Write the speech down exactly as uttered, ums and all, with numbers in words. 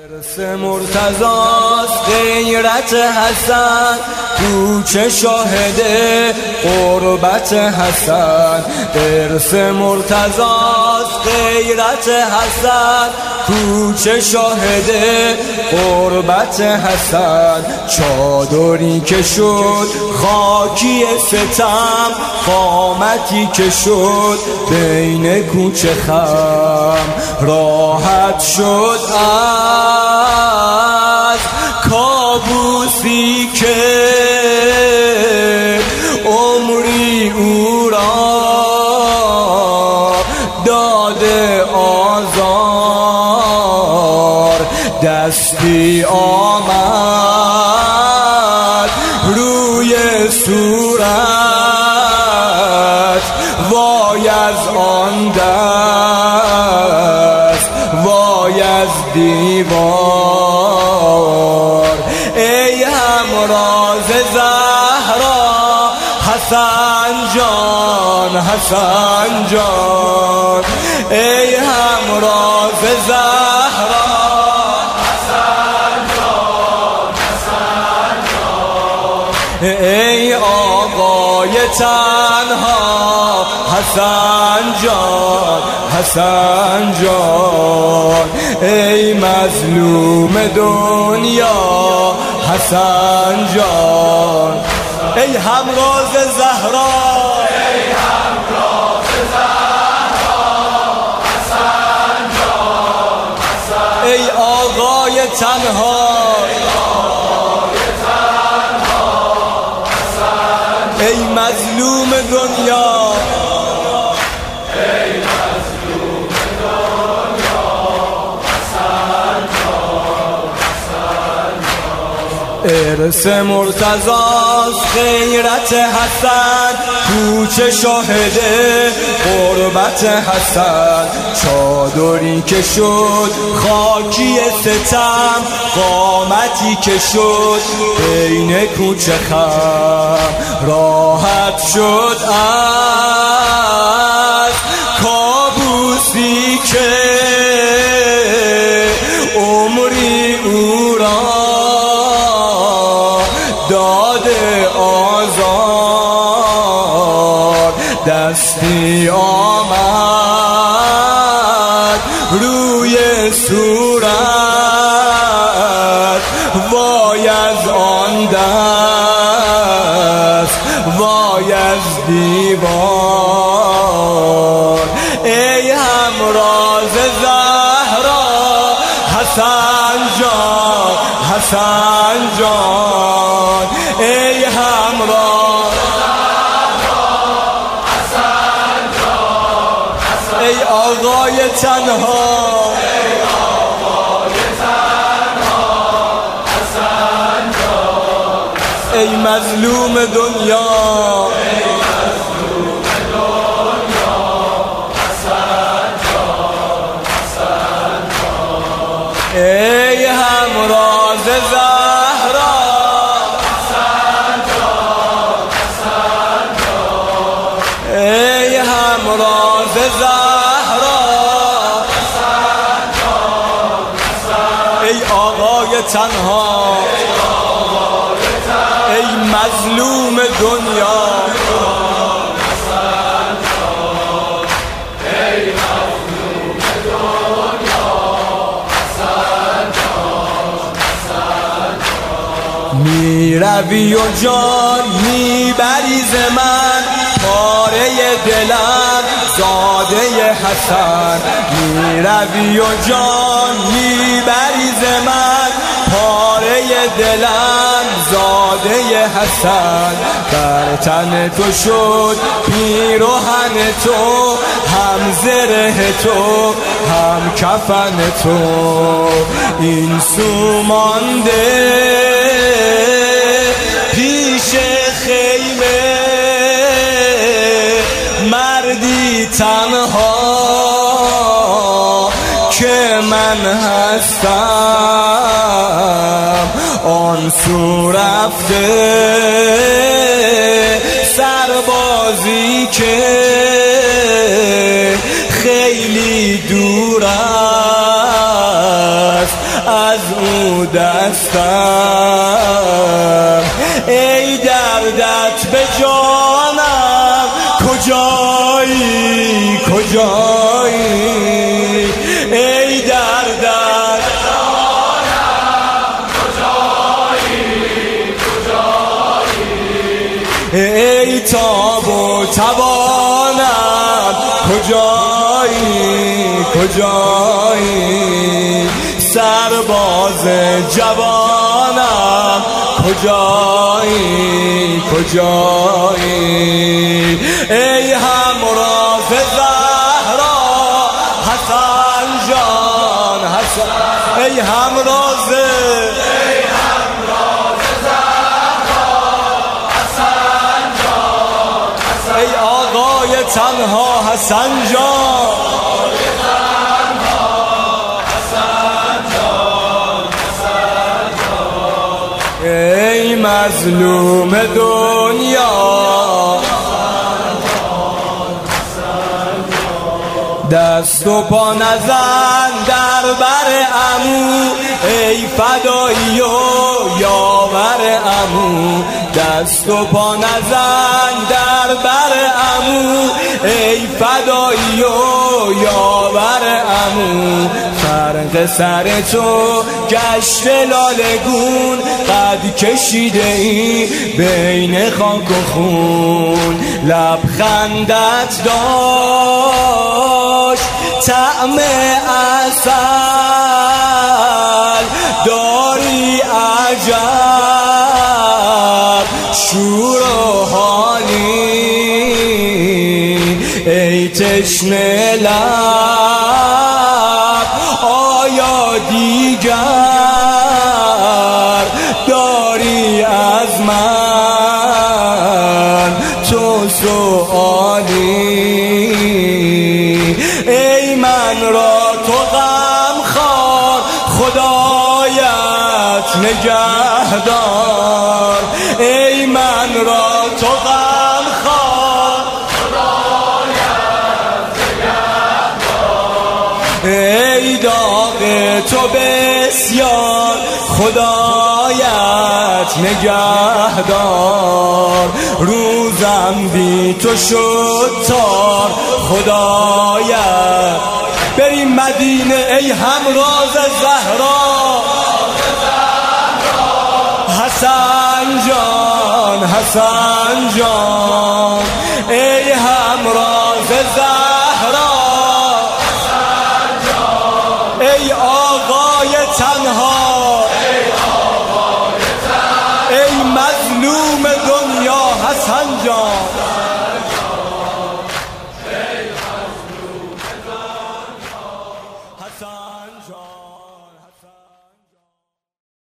ارث مرتضاست غیرت حسن، کوچه شاهد قربت حسن. ارث مرتضاست غیرت حسن، کوچه شاهد قربت حسن. چادری که شد خاکی ستم، قامتی که شد بین کوچه خم. راحت شد از کابوسی که عمری او را داده آزار. دستی آمد روی صورت، وای از آن دست، وای از دیوار. ای همراز زهرا حسن جان، حسن جان. ای همراز زهرا حسن جان، حسن جان. ای آقای تنها حسن جان، حسن جان. ای مظلوم دنیا حسن جان. ای همراز زهرا، ای همراز زهرا حسن جان، حسن. ای آقای تنها، ای آقای تنها حسن. ای مظلوم دنیا، ای مظلوم دنیا حسن جان، حسن جان. ارث مرتضاست غیرت حسن، کوچه شاهد قربت حسن. چادری که شد خاکی ستم، قامتی که شد بین کوچه خم. راحت شد از کابوسی که عمری او را داده آزار. دستی آمد روی صورت، وای از آن دست، وای از دیوار. ای همراز زهرا حسن جان، حسن جان. ای همراز حسن جان، حسن. ای آقای تنها، ای آقای تنها حسن جان، حسن. ای مظلوم دنیا، ای مظلوم دنیا حسن جان، حسن جان. ای همراز زهرا حسن جان، حسن جان. ای همراز زهرا حسن جان، حسن. ای آقای تنها، ای آقای تنها ای مظلوم دنیا، حسن جان. ای مظلوم دنیا حسن جان، حسن جان. می روی و جان می بری ز من، پاره دلم زاده حسن. می روی و جان می بری ز من، پاره دلم زاده حسن. بر تن تو شد پیرهن تو، هم زره تو هم کفن تو. این سو مانده پیش خیمه، مردی تنها که من هستم. آن سو رفته سربازی که خیلی دور است از او دستم. ای دردت به جانم کجایی کجایی، ای دردت به جانم کجایی کجایی، ای تاب و توانم کجایی کجایی، سرباز جوانم کجایی کجایی، ای همراز زهرا حسن جان حسن، ای همراز ای همراز زهرا حسن جان حسن، ای آقای تنها حسن جان ای مظلوم دنیا، دست و پا نزن در بر عمو، ای فدایی و یاور عمو، دست و پا نزن در بر عمو، ای فدایی و یاور عمو، فرق سر تو گشت لالگون، قد کشیده ای بین خاک و خون، لبخندت داشت طعم عسل، داری عجب شور و حالی، ای تشنه لب آیا دیگر داری از من تو سؤالی، ای من را تو غمخوار خدایت نگهدار، ای من را تو غمخوار خدایت نگهدار، ای داغ تو بسیار خدایت نگهدار، روزم بی تو شد تار خدایت. بریم مدینه ای همراز زهرا حسن جان حسن جان، ای همراز زهرا حسن جان، ای آقای تنها ای آقای تنها، ای مظلوم دنیا حسن جان.